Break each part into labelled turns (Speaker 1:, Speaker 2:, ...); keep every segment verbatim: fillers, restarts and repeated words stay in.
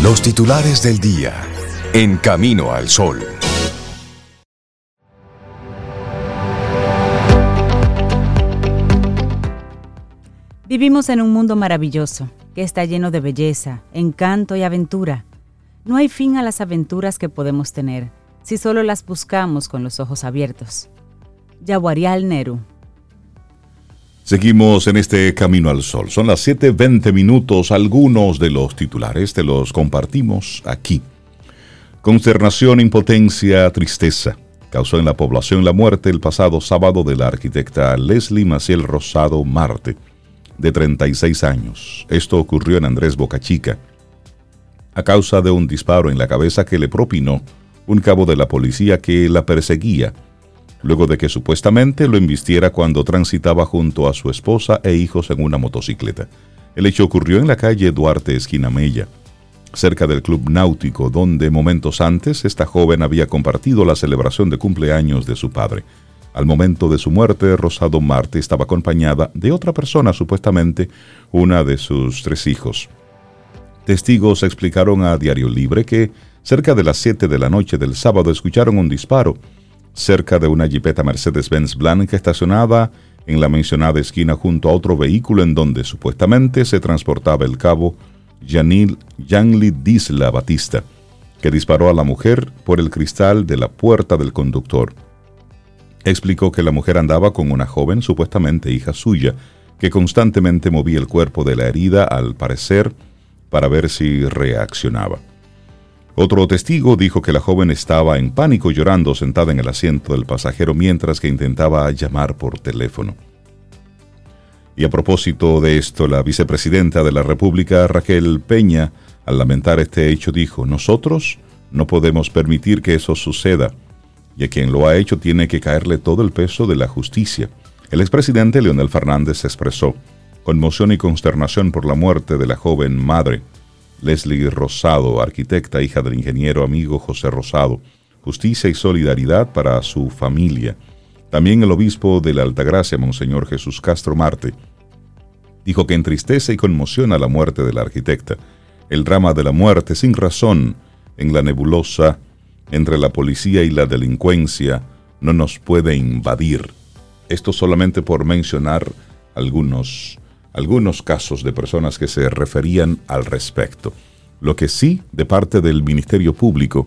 Speaker 1: Los titulares del día en Camino al Sol.
Speaker 2: Vivimos en un mundo maravilloso, que está lleno de belleza, encanto y aventura. No hay fin a las aventuras que podemos tener, si solo las buscamos con los ojos abiertos. Jawaharlal Nehru.
Speaker 3: Seguimos en este Camino al Sol. Son las siete veinte minutos. Algunos de los titulares te los compartimos aquí. Consternación, impotencia, tristeza. Causó en la población la muerte el pasado sábado de la arquitecta Leslie Maciel Rosado Marte, de treinta y seis años. Esto ocurrió en Andrés Boca Chica, a causa de un disparo en la cabeza que le propinó un cabo de la policía que la perseguía, luego de que supuestamente lo embistiera cuando transitaba junto a su esposa e hijos en una motocicleta. El hecho ocurrió en la calle Duarte, esquina Mella, cerca del Club Náutico, donde momentos antes esta joven había compartido la celebración de cumpleaños de su padre. Al momento de su muerte, Rosado Marte estaba acompañada de otra persona, supuestamente una de sus tres hijos. Testigos explicaron a Diario Libre que cerca de las siete de la noche del sábado escucharon un disparo cerca de una jipeta Mercedes-Benz blanca estacionada en la mencionada esquina junto a otro vehículo en donde supuestamente se transportaba el cabo Yanil Yanli Disla Batista, que disparó a la mujer por el cristal de la puerta del conductor. Explicó que la mujer andaba con una joven, supuestamente hija suya, que constantemente movía el cuerpo de la herida, al parecer, para ver si reaccionaba. Otro testigo dijo que la joven estaba en pánico llorando sentada en el asiento del pasajero mientras que intentaba llamar por teléfono. Y a propósito de esto, la vicepresidenta de la República, Raquel Peña, al lamentar este hecho dijo: nosotros no podemos permitir que eso suceda, y a quien lo ha hecho tiene que caerle todo el peso de la justicia. El expresidente Leonel Fernández expresó conmoción y consternación por la muerte de la joven madre, Leslie Rosado, arquitecta, hija del ingeniero amigo José Rosado. Justicia y solidaridad para su familia. También el obispo de la Altagracia, Monseñor Jesús Castro Marte, dijo que entristece y conmociona la muerte de la arquitecta. El drama de la muerte sin razón en la nebulosa entre la policía y la delincuencia no nos puede invadir. Esto solamente por mencionar algunos, algunos casos de personas que se referían al respecto. Lo que sí, de parte del Ministerio Público,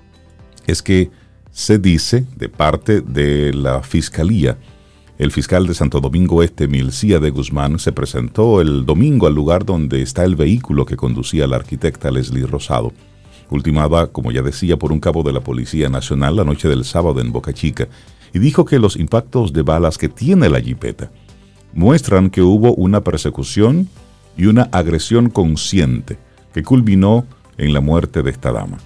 Speaker 3: es que se dice, de parte de la Fiscalía, el fiscal de Santo Domingo Este, Milcía de Guzmán, se presentó el domingo al lugar donde está el vehículo que conducía la arquitecta Leslie Rosado, ultimada, como ya decía, por un cabo de la Policía Nacional la noche del sábado en Boca Chica, y dijo que los impactos de balas que tiene la jipeta muestran que hubo una persecución y una agresión consciente que culminó en la muerte de esta dama.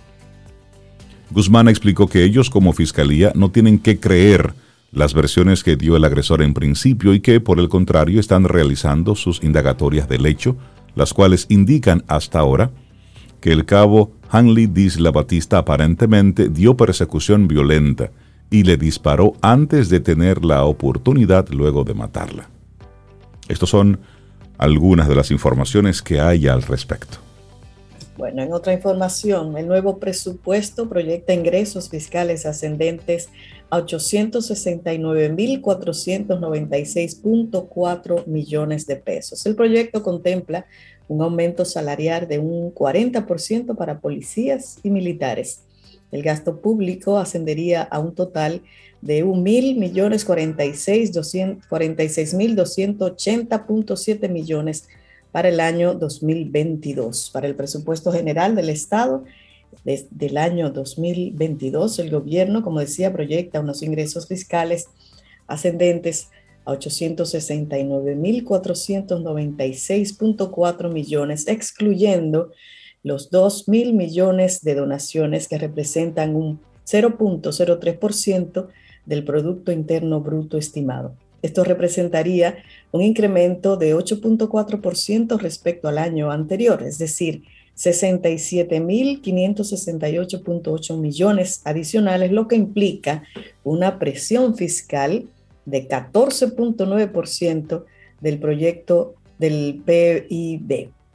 Speaker 3: Guzmán explicó que ellos como fiscalía no tienen que creer las versiones que dio el agresor en principio y que, por el contrario, están realizando sus indagatorias del hecho, las cuales indican hasta ahora que el cabo Hanley Disla Batista aparentemente dio persecución violenta y le disparó antes de tener la oportunidad luego de matarla. Estas son algunas de las informaciones que hay al respecto.
Speaker 4: Bueno, en otra información, el nuevo presupuesto proyecta ingresos fiscales ascendentes a ochocientos sesenta y nueve mil cuatrocientos noventa y seis punto cuatro millones de pesos. El proyecto contempla un aumento salarial de un cuarenta por ciento para policías y militares. El gasto público ascendería a un total de un mil millones cuarenta y seis mil doscientos ochenta punto siete millones para el año dos mil veintidós. Para el presupuesto general del Estado desde el año dos mil veintidós, el gobierno, como decía, proyecta unos ingresos fiscales ascendentes a ochocientos sesenta y nueve mil cuatrocientos noventa y seis punto cuatro millones, excluyendo los dos mil millones de donaciones que representan un cero punto cero tres por ciento del Producto Interno Bruto estimado. Esto representaría un incremento de ocho punto cuatro por ciento respecto al año anterior, es decir, sesenta y siete mil quinientos sesenta y ocho punto ocho millones adicionales, lo que implica una presión fiscal de catorce punto nueve por ciento del proyecto del P I B.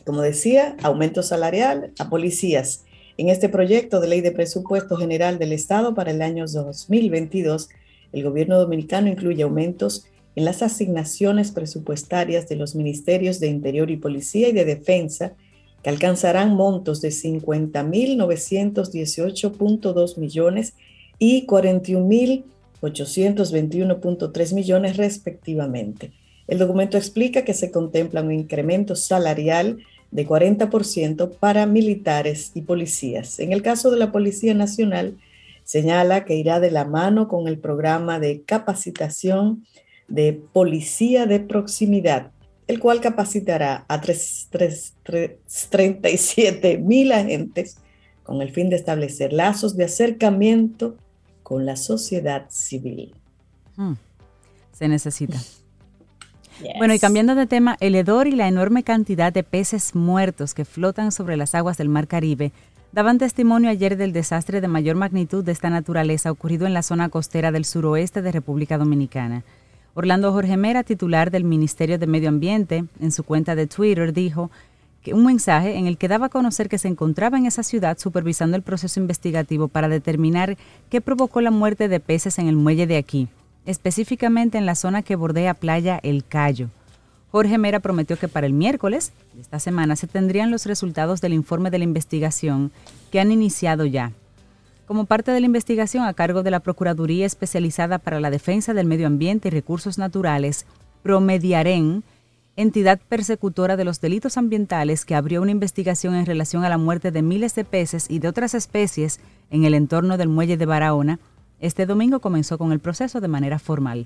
Speaker 4: Como decía, aumento salarial a policías. En este proyecto de ley de presupuesto general del Estado para el año dos mil veintidós, el gobierno dominicano incluye aumentos en las asignaciones presupuestarias de los ministerios de Interior y Policía y de Defensa, que alcanzarán montos de cincuenta mil novecientos dieciocho punto dos millones y cuarenta y un mil ochocientos veintiuno punto tres millones respectivamente. El documento explica que se contempla un incremento salarial de cuarenta por ciento para militares y policías. En el caso de la Policía Nacional, señala que irá de la mano con el programa de capacitación de Policía de Proximidad, el cual capacitará a treinta y siete mil agentes con el fin de establecer lazos de acercamiento con la sociedad civil.
Speaker 2: Hmm. Se necesita.
Speaker 4: Yes.
Speaker 2: Bueno, y cambiando de tema, el hedor y la enorme cantidad de peces muertos que flotan sobre las aguas del Mar Caribe daban testimonio ayer del desastre de mayor magnitud de esta naturaleza ocurrido en la zona costera del suroeste de República Dominicana. Orlando Jorge Mera, titular del Ministerio de Medio Ambiente, en su cuenta de Twitter dijo que un mensaje en el que daba a conocer que se encontraba en esa ciudad supervisando el proceso investigativo para determinar qué provocó la muerte de peces en el muelle de aquí, específicamente en la zona que bordea Playa El Cayo. Jorge Mera prometió que para el miércoles de esta semana se tendrían los resultados del informe de la investigación que han iniciado ya. Como parte de la investigación a cargo de la Procuraduría Especializada para la Defensa del Medio Ambiente y Recursos Naturales, Promediaren, entidad persecutora de los delitos ambientales que abrió una investigación en relación a la muerte de miles de peces y de otras especies en el entorno del muelle de Barahona, este domingo comenzó con el proceso de manera formal.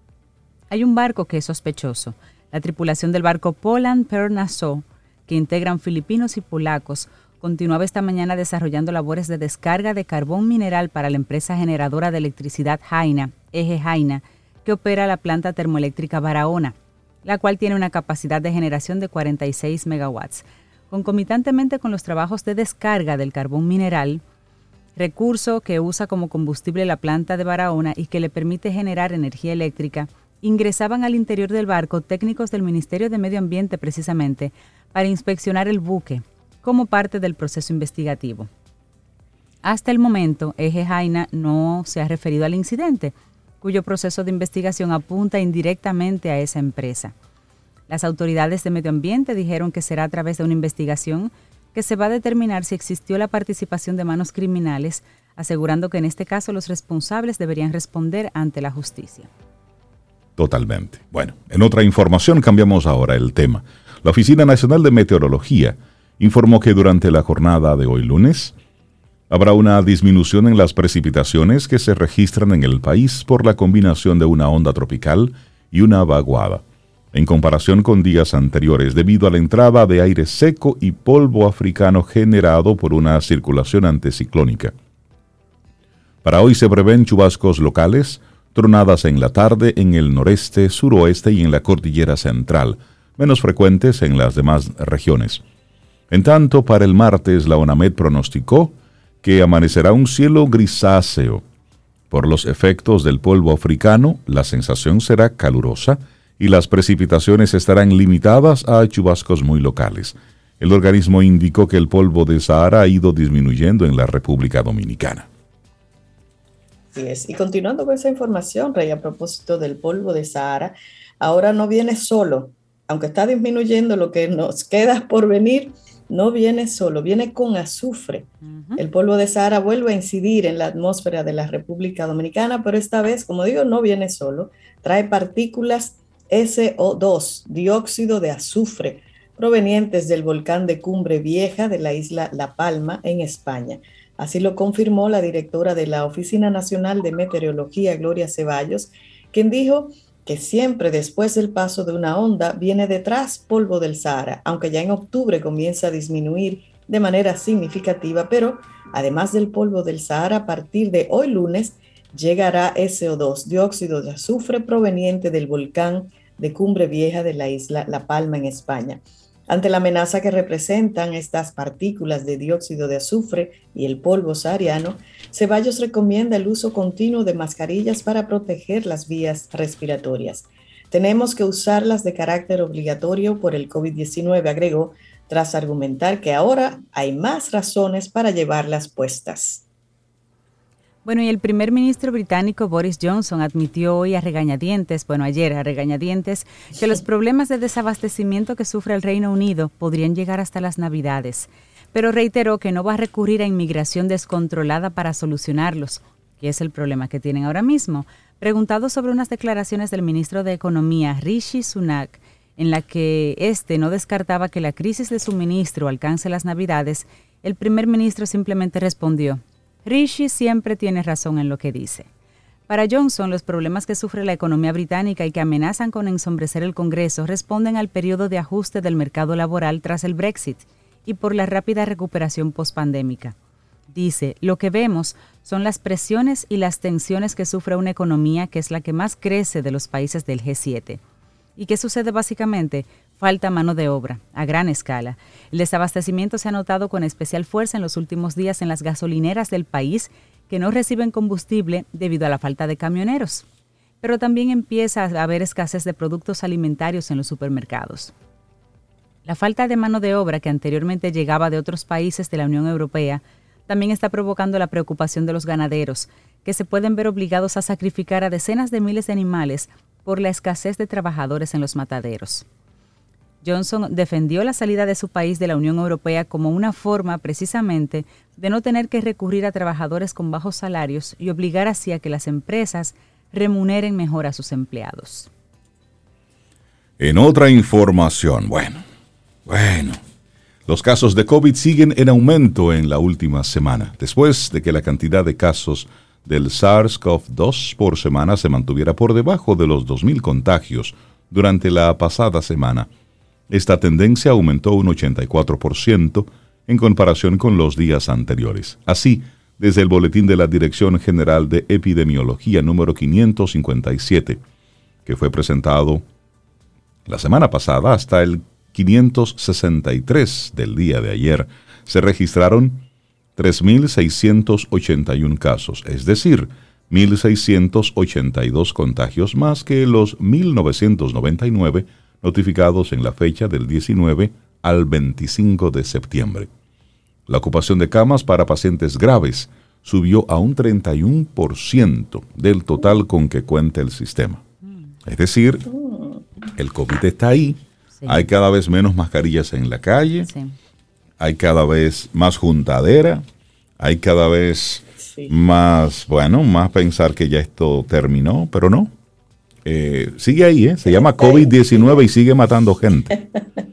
Speaker 2: Hay un barco que es sospechoso. La tripulación del barco Poland Pearl Nassau, que integran filipinos y polacos, continuaba esta mañana desarrollando labores de descarga de carbón mineral para la empresa generadora de electricidad Jaina, Eje Jaina, que opera la planta termoeléctrica Barahona, la cual tiene una capacidad de generación de cuarenta y seis megawatts. Concomitantemente con los trabajos de descarga del carbón mineral, recurso que usa como combustible la planta de Barahona y que le permite generar energía eléctrica, ingresaban al interior del barco técnicos del Ministerio de Medio Ambiente precisamente para inspeccionar el buque como parte del proceso investigativo. Hasta el momento, Eje Jaina no se ha referido al incidente, cuyo proceso de investigación apunta indirectamente a esa empresa. Las autoridades de medio ambiente dijeron que será a través de una investigación que se va a determinar si existió la participación de manos criminales, asegurando que en este caso los responsables deberían responder ante la justicia.
Speaker 3: Totalmente. Bueno, en otra información cambiamos ahora el tema. La Oficina Nacional de Meteorología informó que durante la jornada de hoy lunes habrá una disminución en las precipitaciones que se registran en el país por la combinación de una onda tropical y una vaguada, en comparación con días anteriores debido a la entrada de aire seco y polvo africano generado por una circulación anticiclónica. Para hoy se prevén chubascos locales, tronadas en la tarde en el noreste, suroeste y en la cordillera central, menos frecuentes en las demás regiones. En tanto, para el martes, la ONAMED pronosticó que amanecerá un cielo grisáceo. Por los efectos del polvo africano, la sensación será calurosa y las precipitaciones estarán limitadas a chubascos muy locales. El organismo indicó que el polvo de Sahara ha ido disminuyendo en la República Dominicana.
Speaker 4: Así es. Y continuando con esa información, Rey, a propósito del polvo de Sahara, ahora no viene solo, aunque está disminuyendo lo que nos queda por venir, no viene solo, viene con azufre. Uh-huh. El polvo de Sahara vuelve a incidir en la atmósfera de la República Dominicana, pero esta vez, como digo, no viene solo, trae partículas ese o dos, dióxido de azufre, provenientes del volcán de Cumbre Vieja de la isla La Palma, en España. Así lo confirmó la directora de la Oficina Nacional de Meteorología, Gloria Ceballos, quien dijo que siempre después del paso de una onda viene detrás polvo del Sahara, aunque ya en octubre comienza a disminuir de manera significativa, pero además del polvo del Sahara, a partir de hoy lunes llegará ese o dos, dióxido de azufre proveniente del volcán de Cumbre Vieja de la isla La Palma en España. Ante la amenaza que representan estas partículas de dióxido de azufre y el polvo sahariano, Ceballos recomienda el uso continuo de mascarillas para proteger las vías respiratorias. Tenemos que usarlas de carácter obligatorio por el COVID diecinueve, agregó, tras argumentar que ahora hay más razones para llevarlas puestas.
Speaker 2: Bueno, y el primer ministro británico Boris Johnson admitió hoy a regañadientes, bueno, ayer a regañadientes, que los problemas de desabastecimiento que sufre el Reino Unido podrían llegar hasta las Navidades, pero reiteró que no va a recurrir a inmigración descontrolada para solucionarlos, que es el problema que tienen ahora mismo. Preguntado sobre unas declaraciones del ministro de Economía, Rishi Sunak, en la que éste no descartaba que la crisis de suministro alcance las Navidades, el primer ministro simplemente respondió: Rishi siempre tiene razón en lo que dice. Para Johnson, los problemas que sufre la economía británica y que amenazan con ensombrecer el Congreso responden al periodo de ajuste del mercado laboral tras el Brexit y por la rápida recuperación postpandémica. Dice, lo que vemos son las presiones y las tensiones que sufre una economía que es la que más crece de los países del G siete. ¿Y qué sucede básicamente? Falta mano de obra, a gran escala. El desabastecimiento se ha notado con especial fuerza en los últimos días en las gasolineras del país que no reciben combustible debido a la falta de camioneros. Pero también empieza a haber escasez de productos alimentarios en los supermercados. La falta de mano de obra que anteriormente llegaba de otros países de la Unión Europea también está provocando la preocupación de los ganaderos, que se pueden ver obligados a sacrificar a decenas de miles de animales por la escasez de trabajadores en los mataderos. Johnson defendió la salida de su país de la Unión Europea como una forma, precisamente, de no tener que recurrir a trabajadores con bajos salarios y obligar así a que las empresas remuneren mejor a sus empleados.
Speaker 3: En otra información, bueno, bueno, los casos de COVID siguen en aumento en la última semana, después de que la cantidad de casos del SARS-CoV dos por semana se mantuviera por debajo de los dos mil contagios durante la pasada semana. Esta tendencia aumentó un ochenta y cuatro por ciento en comparación con los días anteriores. Así, desde el boletín de la Dirección General de Epidemiología número quinientos cincuenta y siete, que fue presentado la semana pasada, hasta el quinientos sesenta y tres del día de ayer, se registraron tres mil seiscientos ochenta y uno casos, es decir, mil seiscientos ochenta y dos contagios más que los mil novecientos noventa y nueve notificados en la fecha del diecinueve al veinticinco de septiembre. La ocupación de camas para pacientes graves subió a un treinta y uno por ciento del total con que cuenta el sistema. Es decir, el COVID está ahí, sí. Hay cada vez menos mascarillas en la calle, sí. Hay cada vez más juntadera, hay cada vez sí. más, bueno, más pensar que ya esto terminó, pero no. Eh, sigue ahí, ¿eh? Se llama COVID diecinueve y sigue matando gente.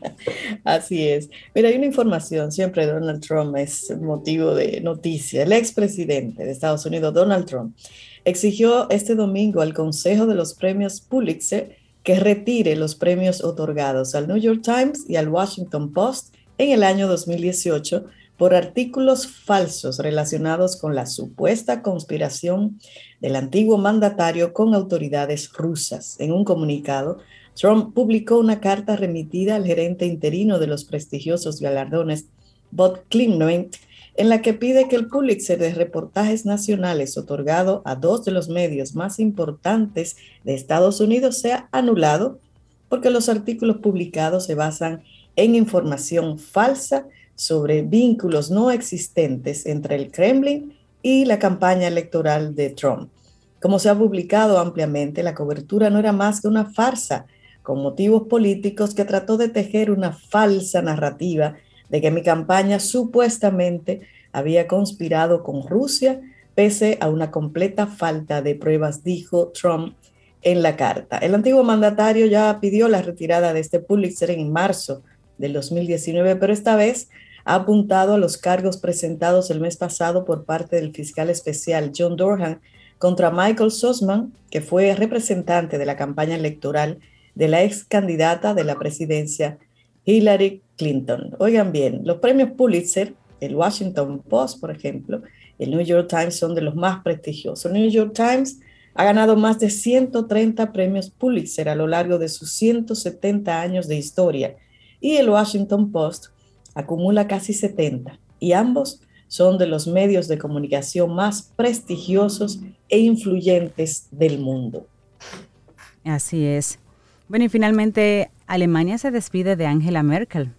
Speaker 4: Así es. Mira, hay una información, siempre Donald Trump es motivo de noticia. El expresidente de Estados Unidos, Donald Trump, exigió este domingo al Consejo de los Premios Pulitzer que retire los premios otorgados al New York Times y al Washington Post en el año dos mil dieciocho por artículos falsos relacionados con la supuesta conspiración del antiguo mandatario con autoridades rusas. En un comunicado, Trump publicó una carta remitida al gerente interino de los prestigiosos galardones, Bob Clement, en la que pide que el Pulitzer de reportajes nacionales otorgado a dos de los medios más importantes de Estados Unidos sea anulado porque los artículos publicados se basan en información falsa sobre vínculos no existentes entre el Kremlin y la campaña electoral de Trump. Como se ha publicado ampliamente, la cobertura no era más que una farsa con motivos políticos que trató de tejer una falsa narrativa de que mi campaña supuestamente había conspirado con Rusia, pese a una completa falta de pruebas, dijo Trump en la carta. El antiguo mandatario ya pidió la retirada de este Pulitzer en marzo del dos mil diecinueve, pero esta vez ha apuntado a los cargos presentados el mes pasado por parte del fiscal especial John Durham contra Michael Sussman, que fue representante de la campaña electoral de la ex candidata de la presidencia Hillary Clinton. Oigan bien, los premios Pulitzer, el Washington Post, por ejemplo, el New York Times son de los más prestigiosos. El New York Times ha ganado más de ciento treinta premios Pulitzer a lo largo de sus ciento setenta años de historia y el Washington Post acumula casi setenta, y ambos son de los medios de comunicación más prestigiosos e influyentes del mundo.
Speaker 2: Así es. Bueno, y finalmente Alemania se despide de Angela Merkel.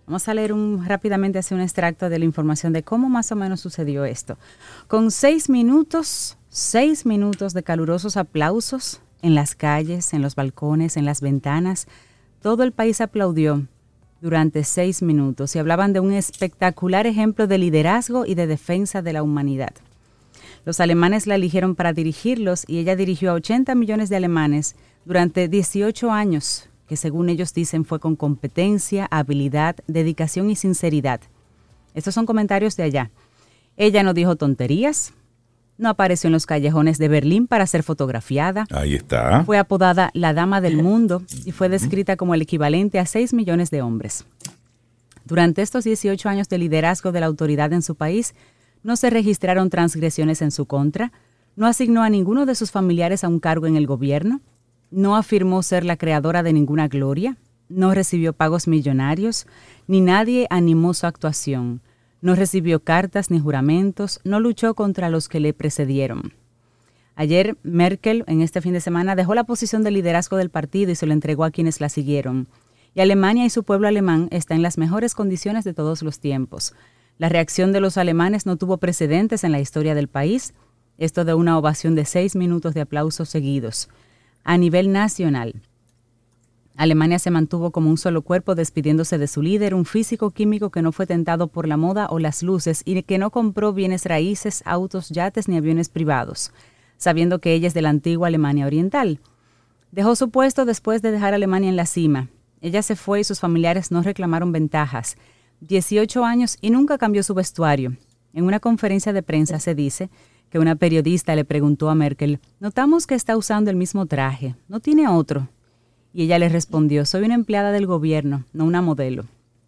Speaker 2: Vamos a leer un, rápidamente así un extracto de la información de cómo más o menos sucedió esto. Con seis minutos, seis minutos de calurosos aplausos en las calles, en los balcones, en las ventanas, todo el país aplaudió durante seis minutos y hablaban de un espectacular ejemplo de liderazgo y de defensa de la humanidad. Los alemanes la eligieron para dirigirlos y ella dirigió a ochenta millones de alemanes durante dieciocho años, que según ellos dicen fue con competencia, habilidad, dedicación y sinceridad. Estos son comentarios de allá. Ella no dijo tonterías, no apareció en los callejones de Berlín para ser fotografiada.
Speaker 3: Ahí está.
Speaker 2: Fue apodada la Dama del Mundo y fue descrita como el equivalente a seis millones de hombres. Durante estos dieciocho años de liderazgo de la autoridad en su país, no se registraron transgresiones en su contra, no asignó a ninguno de sus familiares a un cargo en el gobierno, no afirmó ser la creadora de ninguna gloria, no recibió pagos millonarios, ni nadie animó su actuación. No recibió cartas ni juramentos, no luchó contra los que le precedieron. Ayer, Merkel, en este fin de semana, dejó la posición de liderazgo del partido y se lo entregó a quienes la siguieron. Y Alemania y su pueblo alemán está en las mejores condiciones de todos los tiempos. La reacción de los alemanes no tuvo precedentes en la historia del país, esto de una ovación de seis minutos de aplausos seguidos. A nivel nacional, Alemania se mantuvo como un solo cuerpo despidiéndose de su líder, un físico químico que no fue tentado por la moda o las luces y que no compró bienes raíces, autos, yates ni aviones privados, sabiendo que ella es de la antigua Alemania Oriental. Dejó su puesto después de dejar a Alemania en la cima. Ella se fue y sus familiares no reclamaron ventajas. dieciocho años y nunca cambió su vestuario. En una conferencia de prensa se dice que una periodista le preguntó a Merkel, notamos que está usando el mismo traje, ¿no tiene otro? Y ella le respondió, soy una empleada del gobierno, no una modelo.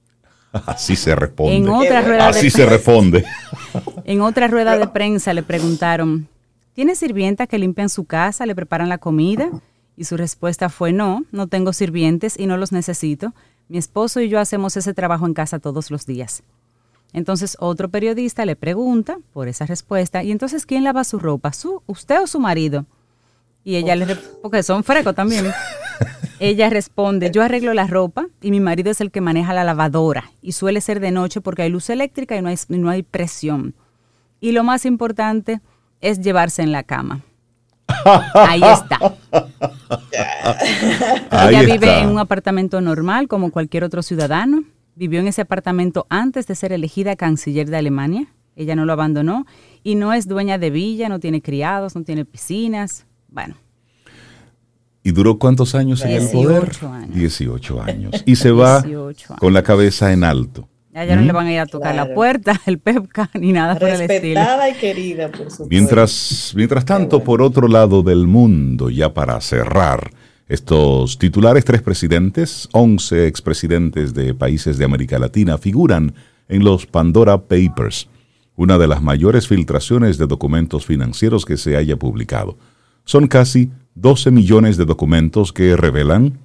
Speaker 3: Así se responde.
Speaker 2: En otra rueda
Speaker 3: Así
Speaker 2: de
Speaker 3: se responde.
Speaker 2: En otra rueda de prensa le preguntaron, ¿tiene sirvientas que limpian su casa, le preparan la comida? Y su respuesta fue, no, no tengo sirvientes y no los necesito. Mi esposo y yo hacemos ese trabajo en casa todos los días. Entonces otro periodista le pregunta por esa respuesta, ¿y entonces quién lava su ropa? ¿Su, usted o su marido? Y ella le responde, porque son frescos también. Ella responde, yo arreglo la ropa y mi marido es el que maneja la lavadora y suele ser de noche porque hay luz eléctrica y no hay, no hay presión. Y lo más importante es llevarse en la cama. Ahí está.
Speaker 3: Ahí
Speaker 2: Ella
Speaker 3: está.
Speaker 2: vive en un apartamento normal como cualquier otro ciudadano. Vivió en ese apartamento antes de ser elegida canciller de Alemania. Ella no lo abandonó y no es dueña de villa, no tiene criados, no tiene piscinas. Bueno.
Speaker 3: ¿Y duró cuántos años en el poder?
Speaker 2: dieciocho años.
Speaker 3: dieciocho años. Y se va con la cabeza en alto.
Speaker 2: A ella ¿Mm? no le van a ir a tocar
Speaker 4: Claro.
Speaker 2: la puerta, el Pepca, ni nada por el estilo.
Speaker 4: Respetada y querida por su
Speaker 3: Mientras, mientras tanto,
Speaker 4: bueno.
Speaker 3: por otro lado del mundo, ya para cerrar estos titulares, tres presidentes, once expresidentes de países de América Latina figuran en los Pandora Papers, una de las mayores filtraciones de documentos financieros que se haya publicado. Son casi doce millones de documentos que revelan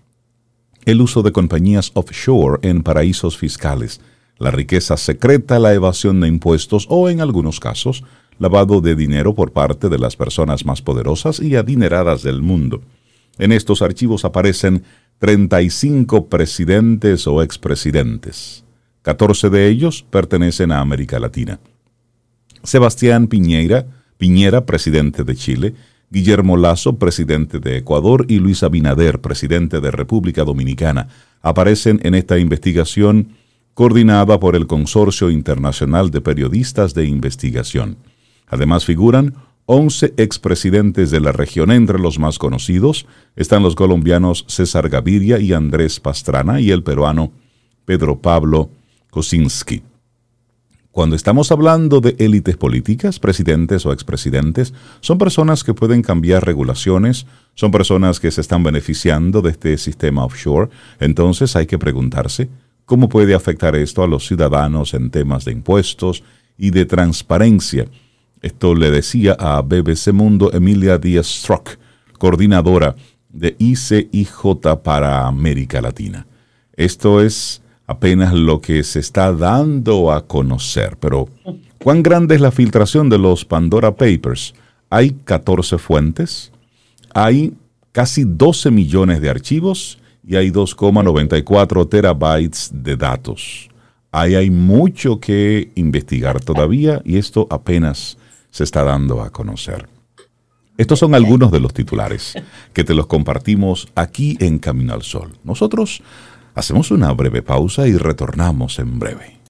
Speaker 3: el uso de compañías offshore en paraísos fiscales, la riqueza secreta, la evasión de impuestos o, en algunos casos, lavado de dinero por parte de las personas más poderosas y adineradas del mundo. En estos archivos aparecen treinta y cinco presidentes o expresidentes. catorce de ellos pertenecen a América Latina. Sebastián Piñera, Piñera, presidente de Chile, Guillermo Lasso, presidente de Ecuador, y Luis Abinader, presidente de República Dominicana, aparecen en esta investigación coordinada por el Consorcio Internacional de Periodistas de Investigación. Además figuran once expresidentes de la región. Entre los más conocidos están los colombianos César Gaviria y Andrés Pastrana y el peruano Pedro Pablo Kuczynski. Cuando estamos hablando de élites políticas, presidentes o expresidentes, son personas que pueden cambiar regulaciones, son personas que se están beneficiando de este sistema offshore. Entonces hay que preguntarse cómo puede afectar esto a los ciudadanos en temas de impuestos y de transparencia. Esto le decía a B B C Mundo Emilia Díaz-Strock, coordinadora de I C I J para América Latina. Esto es apenas lo que se está dando a conocer. Pero, ¿cuán grande es la filtración de los Pandora Papers? Hay catorce fuentes, hay casi doce millones de archivos y hay dos coma noventa y cuatro terabytes de datos. Ahí hay mucho que investigar todavía y esto apenas se está dando a conocer. Estos son algunos de los titulares que te los compartimos aquí en Camino al Sol. Nosotros hacemos una breve pausa y retornamos en breve.